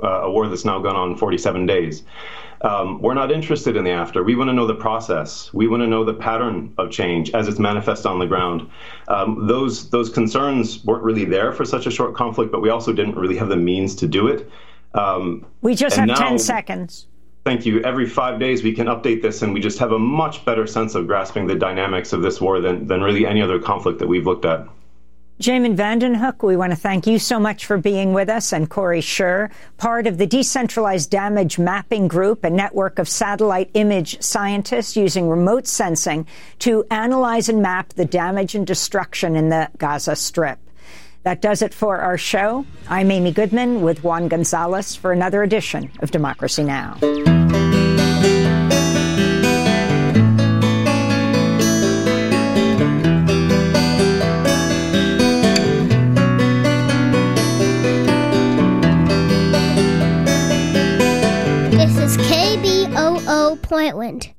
a war that's now gone on 47 days. We're not interested in the after. We want to know the process. We want to know the pattern of change as it's manifest on the ground. Those concerns weren't really there for such a short conflict, but we also didn't really have the means to do it. We just have 10 seconds. Thank you. Every 5 days we can update this, and we just have a much better sense of grasping the dynamics of this war than really any other conflict that we've looked at. Jamin Vandenhoek, we want to thank you so much for being with us, and Corey Scher, part of the Decentralized Damage Mapping Group, a network of satellite image scientists using remote sensing to analyze and map the damage and destruction in the Gaza Strip. That does it for our show. I'm Amy Goodman with Juan Gonzalez for another edition of Democracy Now! This is KBOO Portland.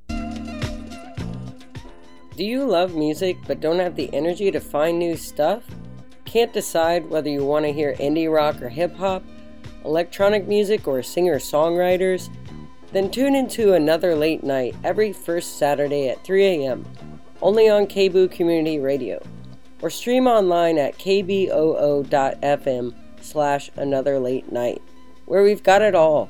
Do you love music but don't have the energy to find new stuff? Can't decide whether you want to hear indie rock or hip-hop, electronic music or singer-songwriters? Then tune into Another Late Night every first Saturday at 3 a.m., only on KBOO Community Radio, or stream online at kboo.fm/anotherlatenight, where we've got it all.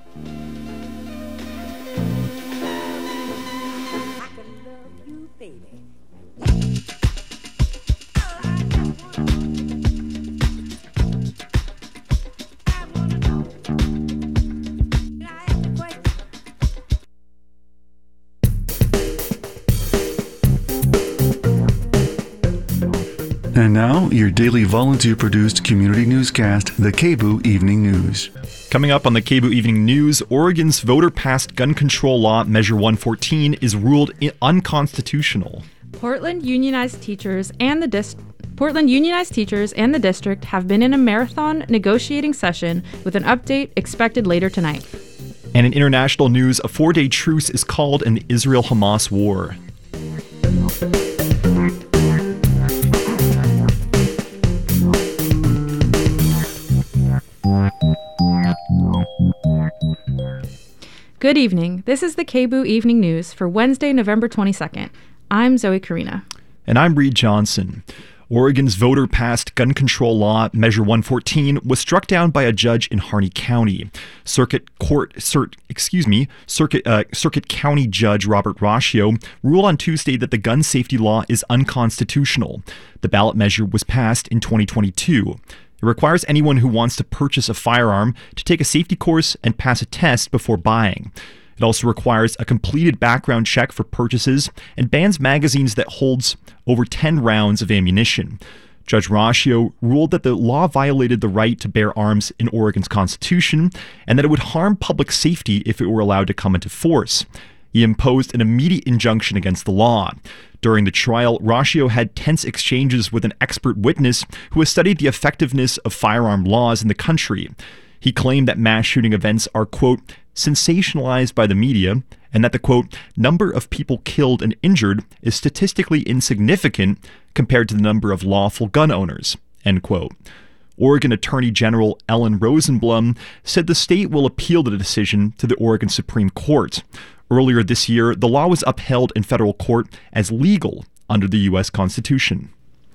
And now, your daily volunteer-produced community newscast, the KBOO Evening News. Coming up on the KBOO Evening News, Oregon's voter-passed gun control law, Measure 114, is ruled unconstitutional. Portland unionized teachers and the district have been in a marathon negotiating session with an update expected later tonight. And in international news, a 4-day truce is called in the Israel-Hamas war. Good evening. This is the KBOO Evening News for Wednesday, November 22nd. I'm Zoe Karina. And I'm Reed Johnson. Oregon's voter-passed gun control law, Measure 114, was struck down by a judge in Harney County. Circuit County Judge Robert Raccio ruled on Tuesday that the gun safety law is unconstitutional. The ballot measure was passed in 2022. It requires anyone who wants to purchase a firearm to take a safety course and pass a test before buying. It also requires a completed background check for purchases and bans magazines that holds over 10 rounds of ammunition. Judge Raccio ruled that the law violated the right to bear arms in Oregon's Constitution and that it would harm public safety if it were allowed to come into force. He imposed an immediate injunction against the law. During the trial, Raccio had tense exchanges with an expert witness who has studied the effectiveness of firearm laws in the country. He claimed that mass shooting events are, quote, sensationalized by the media, and that the, quote, number of people killed and injured is statistically insignificant compared to the number of lawful gun owners, end quote. Oregon Attorney General Ellen Rosenblum said the state will appeal the decision to the Oregon Supreme Court. Earlier this year, the law was upheld in federal court as legal under the U.S. Constitution.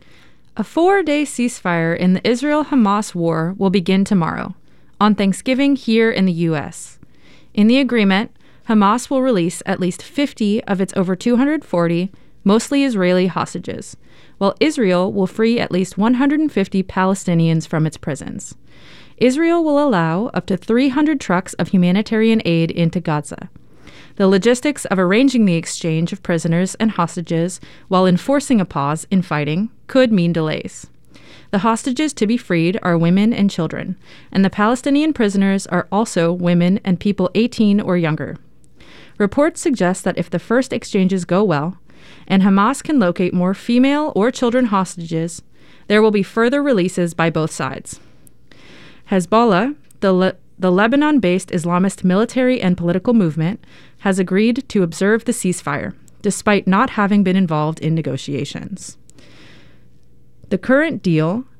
A 4-day ceasefire in the Israel-Hamas war will begin tomorrow, on Thanksgiving here in the U.S. In the agreement, Hamas will release at least 50 of its over 240, mostly Israeli hostages, while Israel will free at least 150 Palestinians from its prisons. Israel will allow up to 300 trucks of humanitarian aid into Gaza. The logistics of arranging the exchange of prisoners and hostages while enforcing a pause in fighting could mean delays. The hostages to be freed are women and children, and the Palestinian prisoners are also women and people 18 or younger. Reports suggest that if the first exchanges go well, and Hamas can locate more female or children hostages, there will be further releases by both sides. Hezbollah, the Lebanon-based Islamist military and political movement, has agreed to observe the ceasefire, despite not having been involved in negotiations. The current deal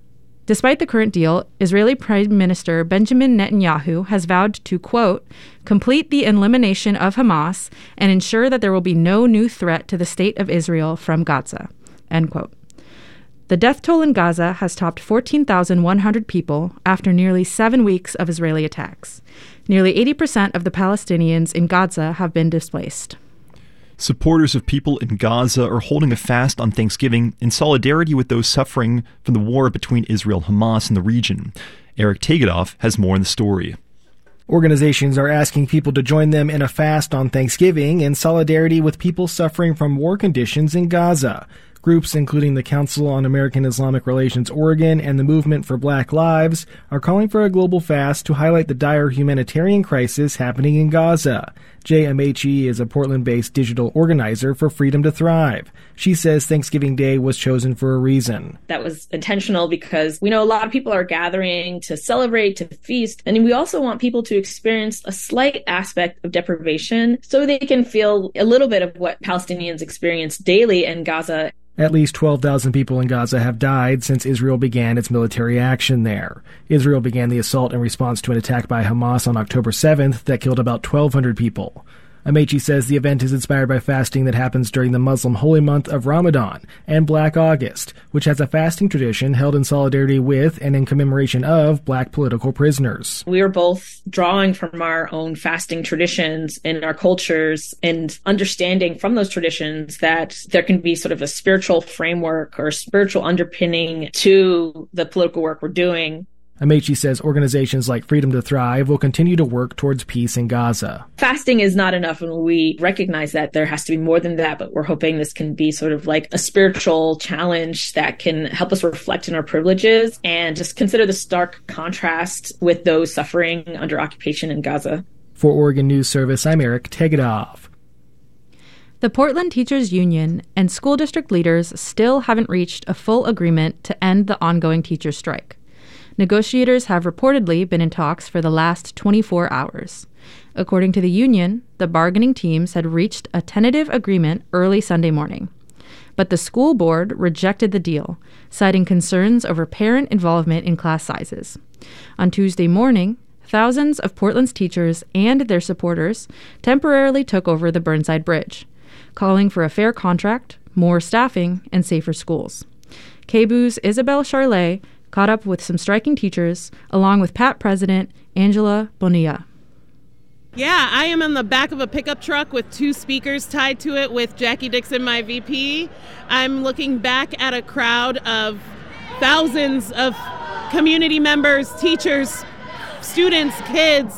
Despite the current deal, Israeli Prime Minister Benjamin Netanyahu has vowed to, quote, complete the elimination of Hamas and ensure that there will be no new threat to the state of Israel from Gaza, end quote. The death toll in Gaza has topped 14,100 people after nearly 7 weeks of Israeli attacks. Nearly 80% of the Palestinians in Gaza have been displaced. Supporters of people in Gaza are holding a fast on Thanksgiving in solidarity with those suffering from the war between Israel and Hamas in the region. Eric Tegedoff has more in the story. Organizations are asking people to join them in a fast on Thanksgiving in solidarity with people suffering from war conditions in Gaza. Groups including the Council on American Islamic Relations Oregon and the Movement for Black Lives are calling for a global fast to highlight the dire humanitarian crisis happening in Gaza. Jay Amechi is a Portland-based digital organizer for Freedom to Thrive. She says Thanksgiving Day was chosen for a reason. That was intentional because we know a lot of people are gathering to celebrate, to feast, and we also want people to experience a slight aspect of deprivation so they can feel a little bit of what Palestinians experience daily in Gaza. At least 12,000 people in Gaza have died since Israel began its military action there. Israel began the assault in response to an attack by Hamas on October 7th that killed about 1,200 people. Amechi says the event is inspired by fasting that happens during the Muslim holy month of Ramadan and Black August, which has a fasting tradition held in solidarity with and in commemoration of Black political prisoners. We are both drawing from our own fasting traditions and our cultures and understanding from those traditions that there can be sort of a spiritual framework or spiritual underpinning to the political work we're doing. Amechi says organizations like Freedom to Thrive will continue to work towards peace in Gaza. Fasting is not enough, and we recognize that there has to be more than that, but we're hoping this can be sort of like a spiritual challenge that can help us reflect on our privileges and just consider the stark contrast with those suffering under occupation in Gaza. For Oregon News Service, I'm Eric Tegedoff. The Portland Teachers Union and school district leaders still haven't reached a full agreement to end the ongoing teacher strike. Negotiators have reportedly been in talks for the last 24 hours. According to the union, the bargaining teams had reached a tentative agreement early Sunday morning. But the school board rejected the deal, citing concerns over parent involvement in class sizes. On Tuesday morning, thousands of Portland's teachers and their supporters temporarily took over the Burnside Bridge, calling for a fair contract, more staffing, and safer schools. KBOO's Isabel Charlet caught up with some striking teachers, along with PAT President Angela Bonilla. Yeah, I am in the back of a pickup truck with 2 speakers tied to it with Jackie Dixon, my VP. I'm looking back at a crowd of thousands of community members, teachers, students, kids,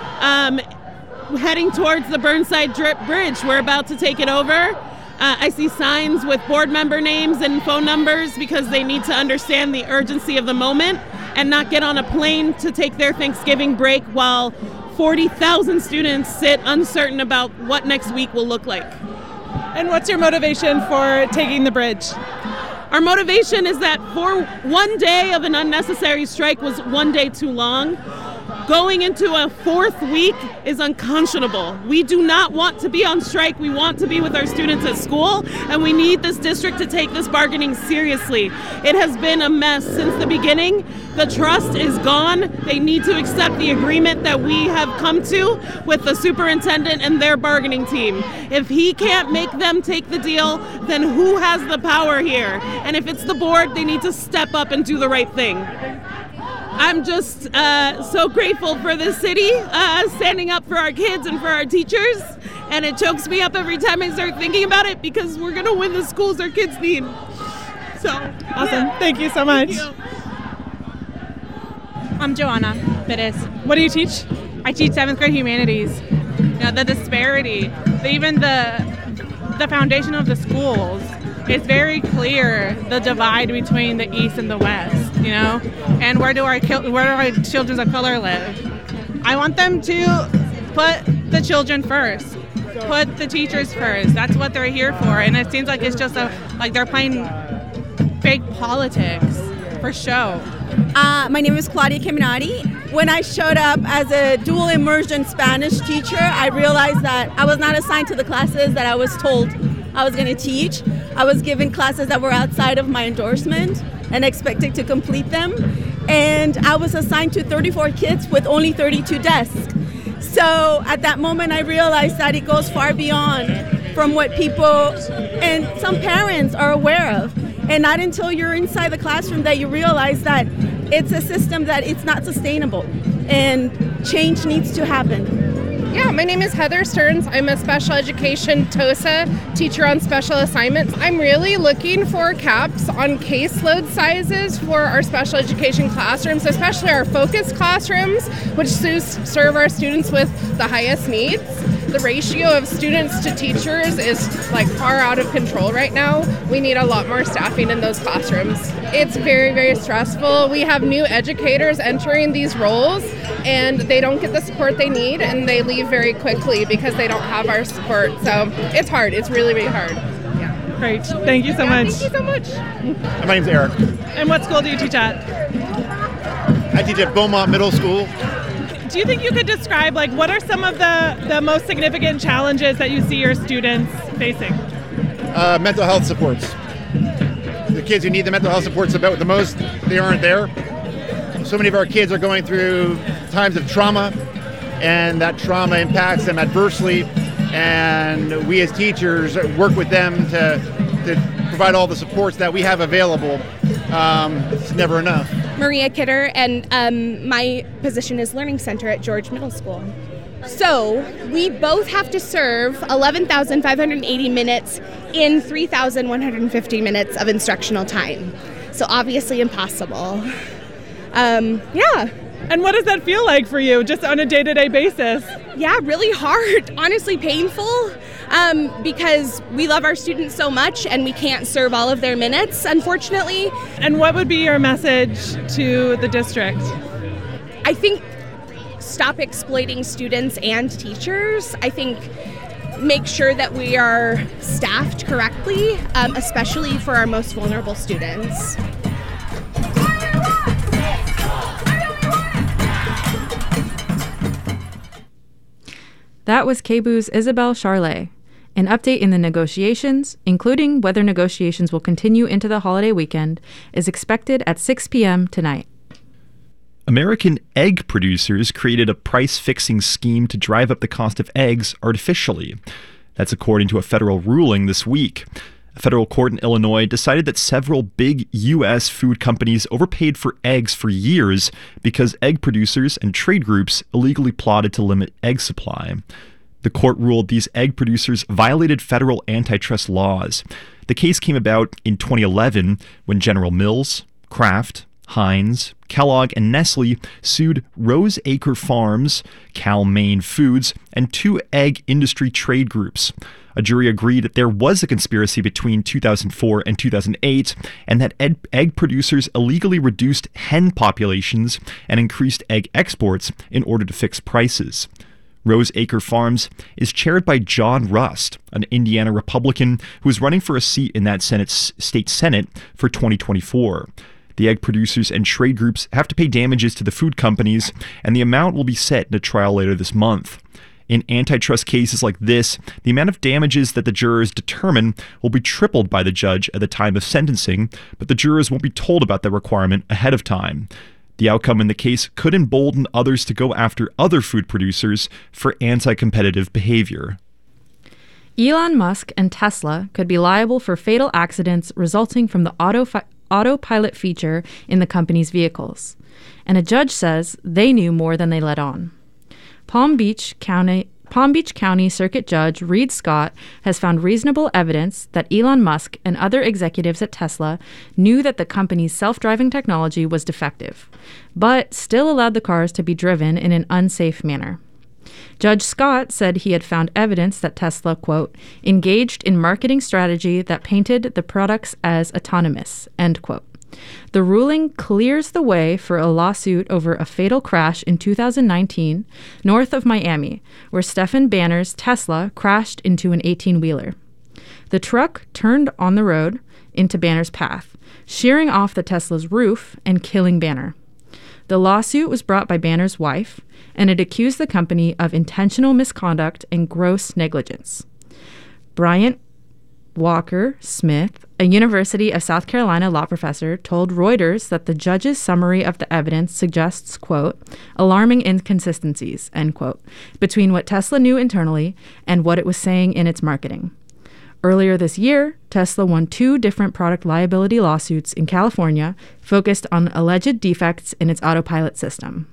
heading towards the Burnside Bridge. We're about to take it over. I see signs with board member names and phone numbers because they need to understand the urgency of the moment and not get on a plane to take their Thanksgiving break while 40,000 students sit uncertain about what next week will look like. And what's your motivation for taking the bridge? Our motivation is that for one day of an unnecessary strike was one day too long. Going into a 4th week is unconscionable. We do not want to be on strike. We want to be with our students at school, and we need this district to take this bargaining seriously. It has been a mess since the beginning. The trust is gone. They need to accept the agreement that we have come to with the superintendent and their bargaining team. If he can't make them take the deal, then who has the power here? And if it's the board, they need to step up and do the right thing. I'm just so grateful for this city standing up for our kids and for our teachers, and it chokes me up every time I start thinking about it because we're going to win the schools our kids need. So awesome. Yeah. Thank you so much. I'm Joanna Perez. What do you teach? I teach 7th grade humanities. You know, the disparity, even the foundation of the schools. It's very clear the divide between the East and the West, you know, and where do our children of color live? I want them to put the children first, put the teachers first. That's what they're here for, and it seems like it's just like they're playing fake politics for show. My name is Claudia Caminati. When I showed up as a dual immersion Spanish teacher, I realized that I was not assigned to the classes that I was told I was going to teach. I was given classes that were outside of my endorsement, and expected to complete them. And I was assigned to 34 kids with only 32 desks. So at that moment, I realized that it goes far beyond from what people and some parents are aware of. And not until you're inside the classroom that you realize that it's a system that it's not sustainable and change needs to happen. Yeah, my name is Heather Stearns. I'm a special education TOSA teacher on special assignments. I'm really looking for caps on caseload sizes for our special education classrooms, especially our focus classrooms, which serve our students with the highest needs. The ratio of students to teachers is like far out of control right now. We need a lot more staffing in those classrooms. It's very, very stressful. We have new educators entering these roles and they don't get the support they need and they leave very quickly because they don't have our support. So it's hard. It's really, really hard. Yeah. Great. Thank you so much. Thank you so much. My name's Eric. And what school do you teach at? I teach at Beaumont Middle School. Do you think you could describe, like, what are some of the most significant challenges that you see your students facing? Mental health supports. The kids who need the mental health supports the most, they aren't there. So many of our kids are going through times of trauma, and that trauma impacts them adversely. And we as teachers work with them to provide all the supports that we have available. It's never enough. Maria Kidder, and my position is Learning Center at George Middle School. So we both have to serve 11,580 minutes in 3,150 minutes of instructional time. So obviously impossible. Yeah. And what does that feel like for you, just on a day-to-day basis? Yeah, really hard, honestly painful, because we love our students so much and we can't serve all of their minutes, unfortunately. And what would be your message to the district? I think stop exploiting students and teachers. I think make sure that we are staffed correctly, especially for our most vulnerable students. That was KBOO's Isabel Charlet. An update in the negotiations, including whether negotiations will continue into the holiday weekend, is expected at 6 p.m. tonight. American egg producers created a price-fixing scheme to drive up the cost of eggs artificially. That's according to a federal ruling this week. A federal court in Illinois decided that several big U.S. food companies overpaid for eggs for years because egg producers and trade groups illegally plotted to limit egg supply. The court ruled these egg producers violated federal antitrust laws. The case came about in 2011 when General Mills, Kraft, Heinz, Kellogg, and Nestle sued Rose Acre Farms, Cal-Maine Foods, and two egg industry trade groups. A jury agreed that there was a conspiracy between 2004 and 2008, and that egg producers illegally reduced hen populations and increased egg exports in order to fix prices. Rose Acre Farms is chaired by John Rust, an Indiana Republican who is running for a seat in that state Senate for 2024. The egg producers and trade groups have to pay damages to the food companies, and the amount will be set in a trial later this month. In antitrust cases like this, the amount of damages that the jurors determine will be tripled by the judge at the time of sentencing, but the jurors won't be told about the requirement ahead of time. The outcome in the case could embolden others to go after other food producers for anti-competitive behavior. Elon Musk and Tesla could be liable for fatal accidents resulting from the autopilot feature in the company's vehicles, and a judge says they knew more than they let on. Palm Beach County Circuit Judge Reed Scott has found reasonable evidence that Elon Musk and other executives at Tesla knew that the company's self-driving technology was defective, but still allowed the cars to be driven in an unsafe manner. Judge Scott said he had found evidence that Tesla, quote, engaged in marketing strategy that painted the products as autonomous, end quote. The ruling clears the way for a lawsuit over a fatal crash in 2019 north of Miami, where Stephen Banner's Tesla crashed into an 18-wheeler. The truck turned on the road into Banner's path, shearing off the Tesla's roof and killing Banner. The lawsuit was brought by Banner's wife, and it accused the company of intentional misconduct and gross negligence. Bryant Walker Smith, a University of South Carolina law professor, told Reuters that the judge's summary of the evidence suggests, quote, alarming inconsistencies, end quote, between what Tesla knew internally and what it was saying in its marketing. Earlier this year, Tesla won 2 different product liability lawsuits in California focused on alleged defects in its autopilot system.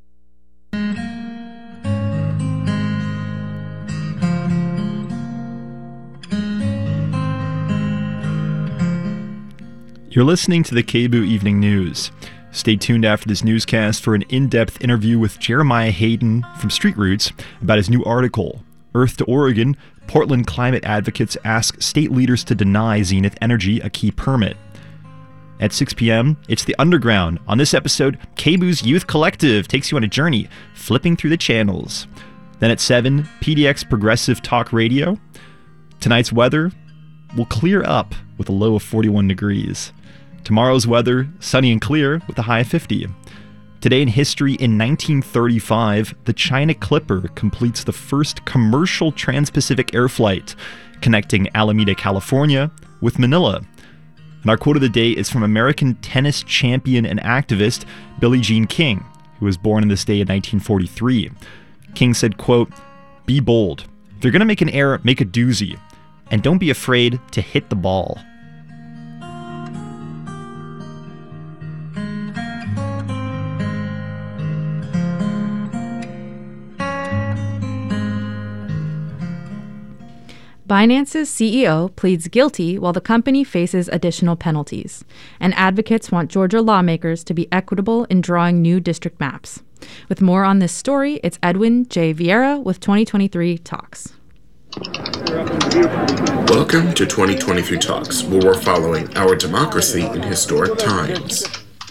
You're listening to the KBOO Evening News. Stay tuned after this newscast for an in-depth interview with Jeremiah Hayden from Street Roots about his new article, Earth to Oregon, Portland climate advocates ask state leaders to deny Zenith Energy a key permit. At 6 p.m., it's The Underground. On this episode, KBOO's Youth Collective takes you on a journey, flipping through the channels. Then at 7, PDX Progressive Talk Radio. Tonight's weather will clear up with a low of 41 degrees. Tomorrow's weather, sunny and clear with a high of 50. Today in history, in 1935, the China Clipper completes the first commercial trans-Pacific air flight, connecting Alameda, California with Manila. And our quote of the day is from American tennis champion and activist Billie Jean King, who was born on this day in 1943. King said, quote, "Be bold. If you're going to make an error, make a doozy. And don't be afraid to hit the ball." Binance's CEO pleads guilty while the company faces additional penalties, and advocates want Georgia lawmakers to be equitable in drawing new district maps. With more on this story, it's Edwin J. Vieira with 2023 Talks. Welcome to 2023 Talks, where we're following our democracy in historic times.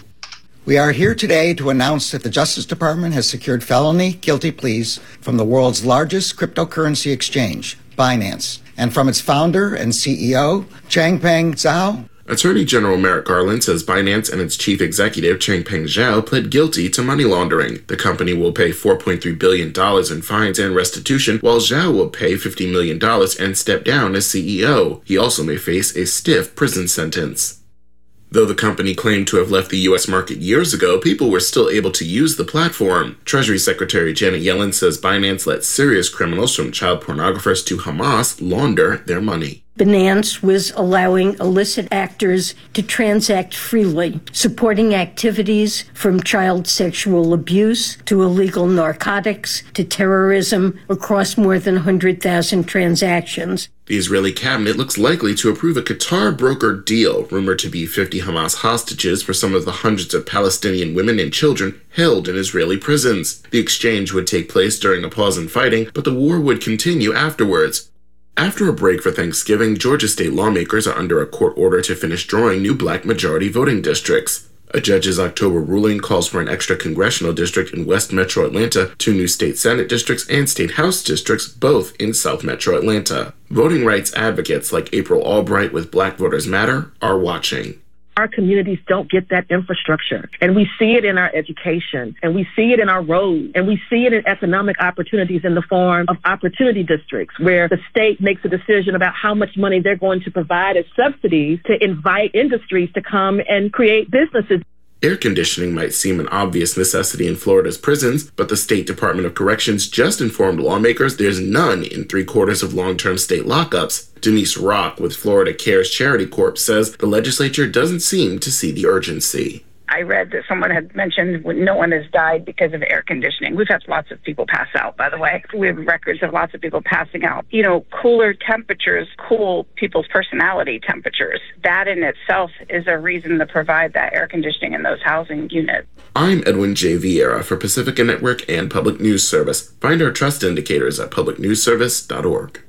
We are here today to announce that the Justice Department has secured felony guilty pleas from the world's largest cryptocurrency exchange, Binance, and from its founder and CEO, Changpeng Zhao. Attorney General Merrick Garland says Binance and its chief executive, Changpeng Zhao, pled guilty to money laundering. The company will pay $4.3 billion in fines and restitution, while Zhao will pay $50 million and step down as CEO. He also may face a stiff prison sentence. Though the company claimed to have left the U.S. market years ago, people were still able to use the platform. Treasury Secretary Janet Yellen says Binance let serious criminals from child pornographers to Hamas launder their money. Binance was allowing illicit actors to transact freely, supporting activities from child sexual abuse to illegal narcotics to terrorism across more than 100,000 transactions. The Israeli cabinet looks likely to approve a Qatar-brokered deal, rumored to be 50 Hamas hostages for some of the hundreds of Palestinian women and children held in Israeli prisons. The exchange would take place during a pause in fighting, but the war would continue afterwards. After a break for Thanksgiving, Georgia state lawmakers are under a court order to finish drawing new black majority voting districts. A judge's October ruling calls for an extra congressional district in West Metro Atlanta, 2 new state Senate districts, and state House districts, both in South Metro Atlanta. Voting rights advocates like April Albright with Black Voters Matter are watching. Our communities don't get that infrastructure, and we see it in our education, and we see it in our roads, and we see it in economic opportunities in the form of opportunity districts, where the state makes a decision about how much money they're going to provide as subsidies to invite industries to come and create businesses. Air conditioning might seem an obvious necessity in Florida's prisons, but the State Department of Corrections just informed lawmakers there's none in 3/4 of long-term state lockups. Denise Rock with Florida Cares Charity Corp says the legislature doesn't seem to see the urgency. I read that someone had mentioned no one has died because of air conditioning. We've had lots of people pass out, by the way. We have records of lots of people passing out. You know, cooler temperatures cool people's personality temperatures. That in itself is a reason to provide that air conditioning in those housing units. I'm Edwin J. Vieira for Pacifica Network and Public News Service. Find our trust indicators at publicnewsservice.org.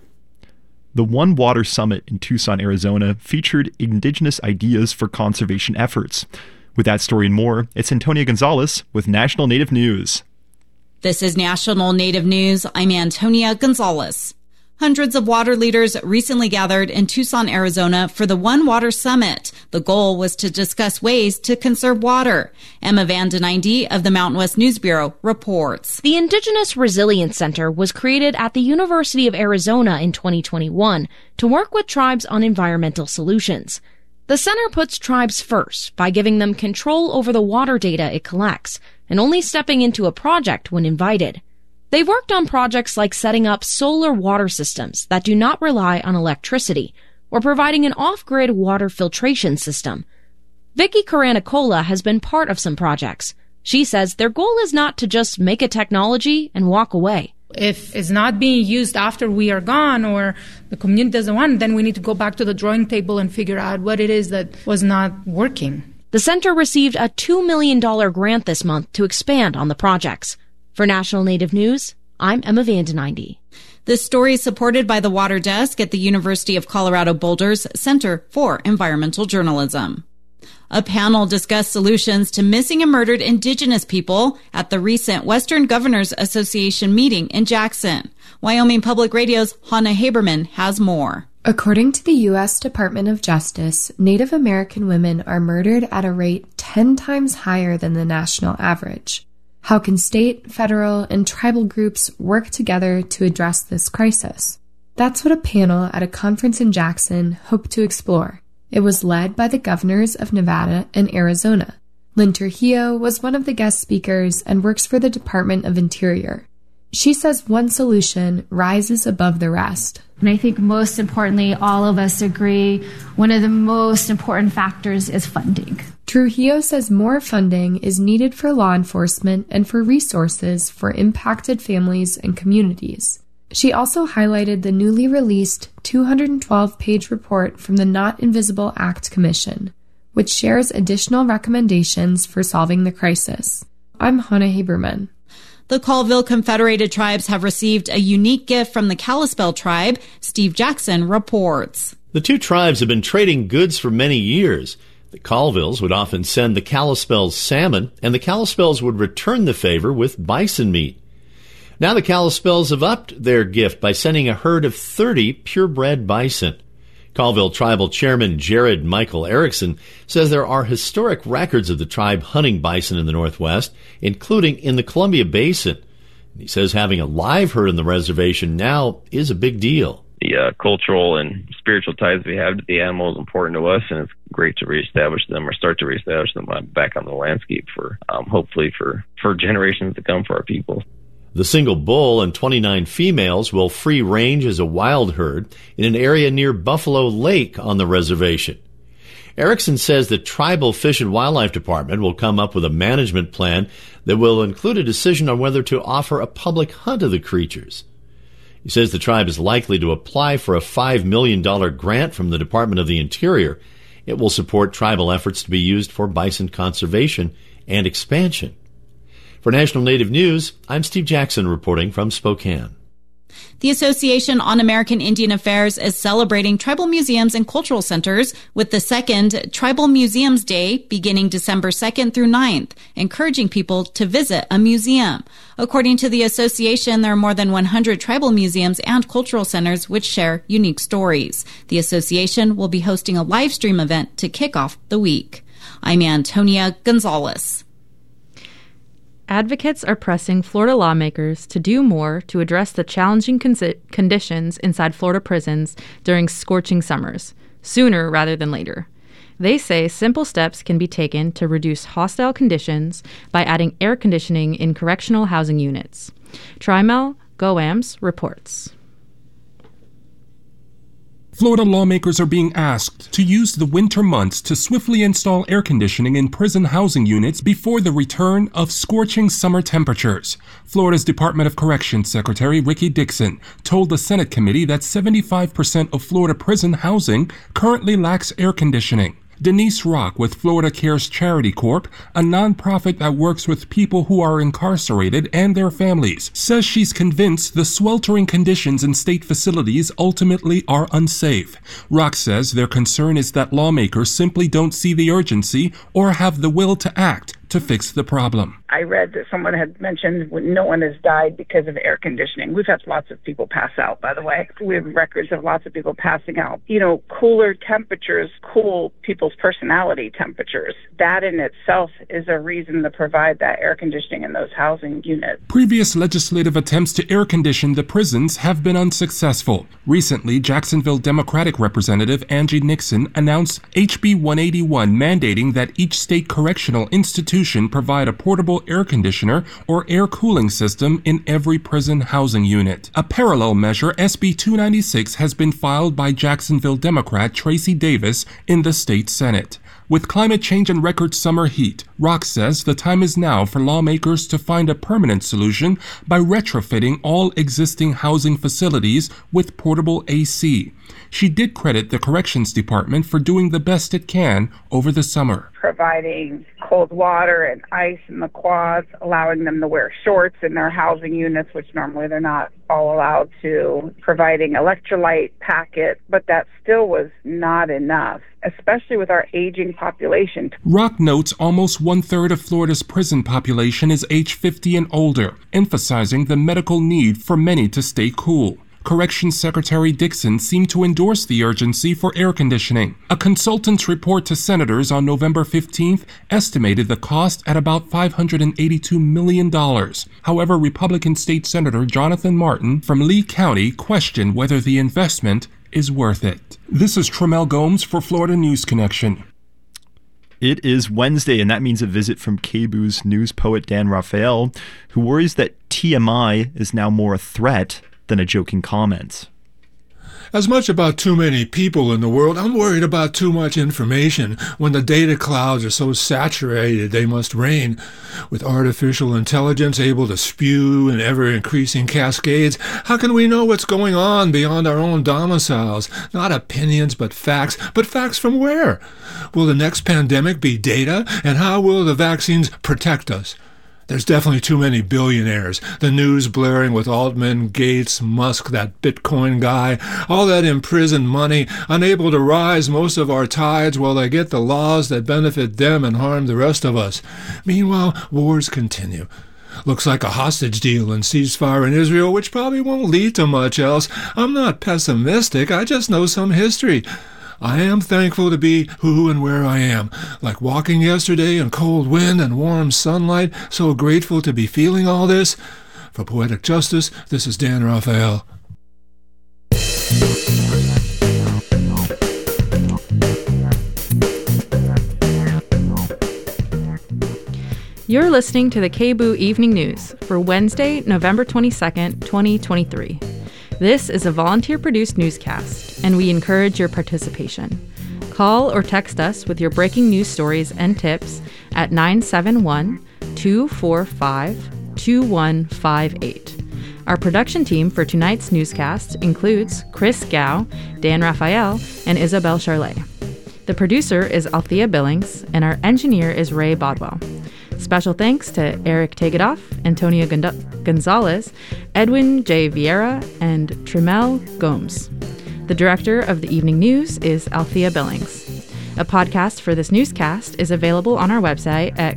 The One Water Summit in Tucson, Arizona featured indigenous ideas for conservation efforts. With that story and more, it's Antonia Gonzalez with National Native News. This is National Native News. I'm Antonia Gonzalez. Hundreds of water leaders recently gathered in Tucson, Arizona for the One Water Summit. The goal was to discuss ways to conserve water. Emma Van Den Einde of the Mountain West News Bureau reports. The Indigenous Resilience Center was created at the University of Arizona in 2021 to work with tribes on environmental solutions. The center puts tribes first by giving them control over the water data it collects and only stepping into a project when invited. They've worked on projects like setting up solar water systems that do not rely on electricity or providing an off-grid water filtration system. Vicky Caranicola has been part of some projects. She says their goal is not to just make a technology and walk away. If it's not being used after we are gone or the community doesn't want it, then we need to go back to the drawing table and figure out what it is that was not working. The center received a $2 million grant this month to expand on the projects. For National Native News, I'm Emma Van Den Einde. This story is supported by the Water Desk at the University of Colorado Boulder's Center for Environmental Journalism. A panel discussed solutions to missing and murdered Indigenous people at the recent Western Governors Association meeting in Jackson. Wyoming Public Radio's Hannah Haberman has more. According to the U.S. Department of Justice, Native American women are murdered at a rate 10 times higher than the national average. How can state, federal, and tribal groups work together to address this crisis? That's what a panel at a conference in Jackson hoped to explore. It was led by the governors of Nevada and Arizona. Lynn Trujillo was one of the guest speakers and works for the Department of Interior. She says one solution rises above the rest. And I think most importantly, all of us agree, one of the most important factors is funding. Trujillo says more funding is needed for law enforcement and for resources for impacted families and communities. She also highlighted the newly released 212-page report from the Not Invisible Act Commission, which shares additional recommendations for solving the crisis. I'm Hannah Haberman. The Colville Confederated Tribes have received a unique gift from the Kalispel tribe. Steve Jackson reports. The two tribes have been trading goods for many years. The Colvilles would often send the Kalispels salmon, and the Kalispels would return the favor with bison meat. Now the Kalispels have upped their gift by sending a herd of 30 purebred bison. Colville Tribal Chairman Jared Michael Erickson says there are historic records of the tribe hunting bison in the Northwest, including in the Columbia Basin. He says having a live herd in the reservation now is a big deal. The cultural and spiritual ties we have to the animal is important to us, and it's great to reestablish them or start to reestablish them back on the landscape for hopefully for generations to come for our people. The single bull and 29 females will free range as a wild herd in an area near Buffalo Lake on the reservation. Erickson says the Tribal Fish and Wildlife Department will come up with a management plan that will include a decision on whether to offer a public hunt of the creatures. He says the tribe is likely to apply for a $5 million grant from the Department of the Interior. It will support tribal efforts to be used for bison conservation and expansion. For National Native News, I'm Steve Jackson reporting from Spokane. The Association on American Indian Affairs is celebrating tribal museums and cultural centers with the second Tribal Museums Day beginning December 2nd through 9th, encouraging people to visit a museum. According to the association, there are more than 100 tribal museums and cultural centers which share unique stories. The association will be hosting a live stream event to kick off the week. I'm Antonia Gonzalez. Advocates are pressing Florida lawmakers to do more to address the challenging conditions inside Florida prisons during scorching summers, sooner rather than later. They say simple steps can be taken to reduce hostile conditions by adding air conditioning in correctional housing units. Trimel Goams reports. Florida lawmakers are being asked to use the winter months to swiftly install air conditioning in prison housing units before the return of scorching summer temperatures. Florida's Department of Corrections Secretary Ricky Dixon told the Senate committee that 75% of Florida prison housing currently lacks air conditioning. Denise Rock with Florida Cares Charity Corp., a nonprofit that works with people who are incarcerated and their families, says she's convinced the sweltering conditions in state facilities ultimately are unsafe. Rock says their concern is that lawmakers simply don't see the urgency or have the will to act to fix the problem. I read that someone had mentioned no one has died because of air conditioning. We've had lots of people pass out, by the way. We have records of lots of people passing out. Cooler temperatures cool people's personality temperatures. That in itself is a reason to provide that air conditioning in those housing units. Previous legislative attempts to air condition the prisons have been unsuccessful. Recently, Jacksonville Democratic Representative Angie Nixon announced HB 181 mandating that each state correctional institution provide a portable air conditioner or air cooling system in every prison housing unit. A parallel measure, SB 296, has been filed by Jacksonville Democrat Tracy Davis in the state Senate. With climate change and record summer heat, Rock says the time is now for lawmakers to find a permanent solution by retrofitting all existing housing facilities with portable AC. She did credit the Corrections Department for doing the best it can over the summer. Providing cold water and ice in the quads, allowing them to wear shorts in their housing units, which normally they're not all allowed to, providing electrolyte packet, but that still was not enough, especially with our aging population. Rock notes almost one-third of Florida's prison population is age 50 and older, emphasizing the medical need for many to stay cool. Corrections Secretary Dixon seemed to endorse the urgency for air conditioning. A consultant's report to senators on November 15th estimated the cost at about $582 million. However, Republican State Senator Jonathan Martin from Lee County questioned whether the investment is worth it. This is Tremel Gomes for Florida News Connection. It is Wednesday, and that means a visit from KBOO's news poet Dan Rafael, who worries that TMI is now more a threat than a joking comment. As much about too many people in the world, I'm worried about too much information when the data clouds are so saturated they must reign. With artificial intelligence able to spew in ever-increasing cascades, how can we know what's going on beyond our own domiciles? Not opinions, but facts. But facts from where? Will the next pandemic be data? And how will the vaccines protect us? There's definitely too many billionaires. The news blaring with Altman, Gates, Musk, that Bitcoin guy, all that imprisoned money, unable to rise most of our tides while they get the laws that benefit them and harm the rest of us. Meanwhile, wars continue. Looks like a hostage deal and ceasefire in Israel, which probably won't lead to much else. I'm not pessimistic, I just know some history. I am thankful to be who and where I am, like walking yesterday in cold wind and warm sunlight, so grateful to be feeling all this. For Poetic Justice, this is Dan Rafael. You're listening to the KBOO Evening News for Wednesday, November 22nd, 2023. This is a volunteer-produced newscast, and we encourage your participation. Call or text us with your breaking news stories and tips at 971-245-2158. Our production team for tonight's newscast includes Chris Gao, Dan Rafael, and Isabel Charlet. The producer is Althea Billings, and our engineer is Ray Bodwell. Special thanks to Eric Tegedoff, Antonio Gonzalez, Edwin J. Vieira, and Tremel Gomes. The director of the evening news is Althea Billings. A podcast for this newscast is available on our website at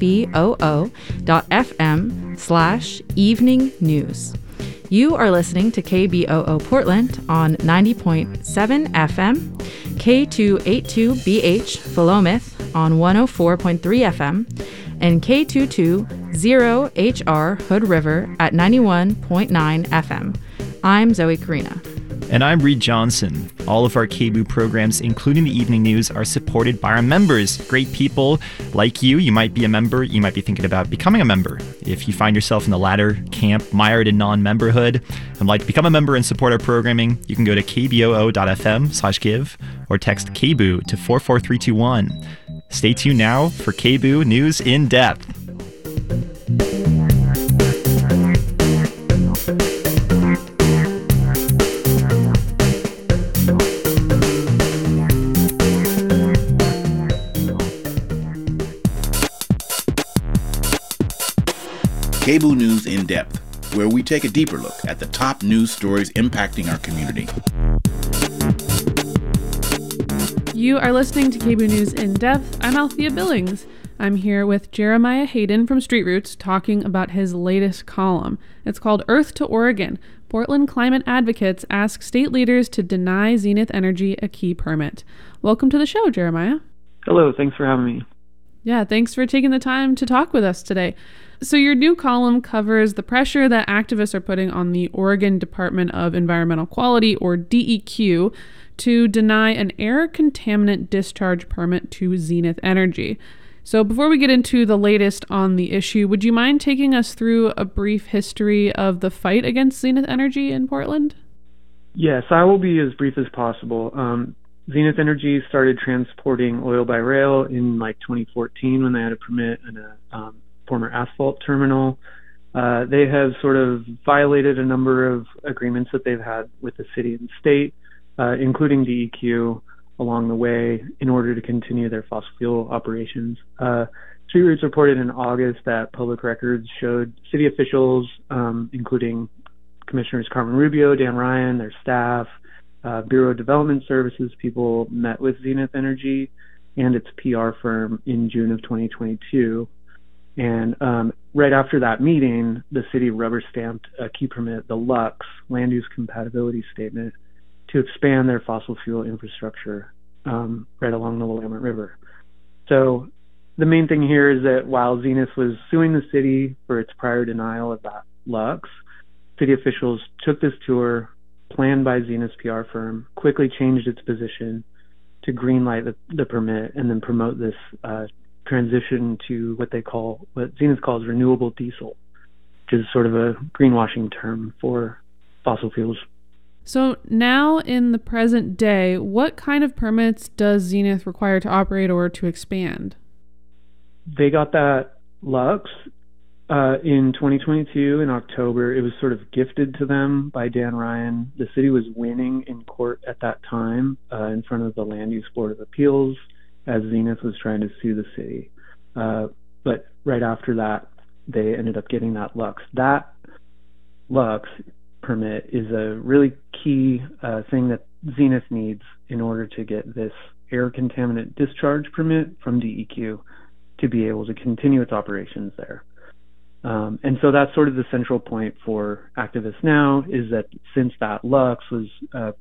kboo.fm/evening news. You are listening to KBOO Portland on 90.7 FM, K282BH Philomath on 104.3 FM, and K220HR Hood River at 91.9 FM. I'm Zoe Carina. And I'm Reed Johnson. All of our KBOO programs, including the evening news, are supported by our members. Great people like you. You might be a member. You might be thinking about becoming a member. If you find yourself in the latter camp, mired in non-memberhood, and like to become a member and support our programming, you can go to kboo.fm/give or text KBOO to 44321. Stay tuned now for KBOO News in Depth. KBOO News in Depth, where we take a deeper look at the top news stories impacting our community. You are listening to KBOO News in Depth. I'm Althea Billings. I'm here with Jeremiah Hayden from Street Roots talking about his latest column. It's called Earth to Oregon. Portland climate advocates ask state leaders to deny Zenith Energy a key permit. Welcome to the show, Jeremiah. Hello, thanks for having me. Yeah, thanks for taking the time to talk with us today. So your new column covers the pressure that activists are putting on the Oregon Department of Environmental Quality, or DEQ, to deny an air contaminant discharge permit to Zenith Energy. So before we get into the latest on the issue, would you mind taking us through a brief history of the fight against Zenith Energy in Portland? Yes, I will be as brief as possible. Zenith Energy started transporting oil by rail in 2014 when they had a permit in a former asphalt terminal. They have sort of violated a number of agreements that they've had with the city and state, including DEQ, along the way in order to continue their fossil fuel operations. Street Roots reported in August that public records showed city officials, including Commissioners Carmen Rubio, Dan Ryan, their staff, Bureau of Development Services people met with Zenith Energy and its PR firm in June of 2022. And right after that meeting, the city rubber stamped a key permit, the LUX, Land Use Compatibility Statement, to expand their fossil fuel infrastructure right along the Willamette River. So the main thing here is that while Zenith was suing the city for its prior denial of that LUX, city officials took this tour, planned by Zenith's PR firm, quickly changed its position to greenlight the permit and then promote this transition to what Zenith calls renewable diesel, which is sort of a greenwashing term for fossil fuels. So now in the present day, what kind of permits does Zenith require to operate or to expand? They got that LUX in 2022 in October. It was sort of gifted to them by Dan Ryan. The city was winning in court at that time in front of the Land Use Board of Appeals as Zenith was trying to sue the city. But right after that, they ended up getting that LUX. That LUX permit is a really key thing that Zenith needs in order to get this air contaminant discharge permit from DEQ to be able to continue its operations there. And so that's sort of the central point for activists now, is that since that LUX was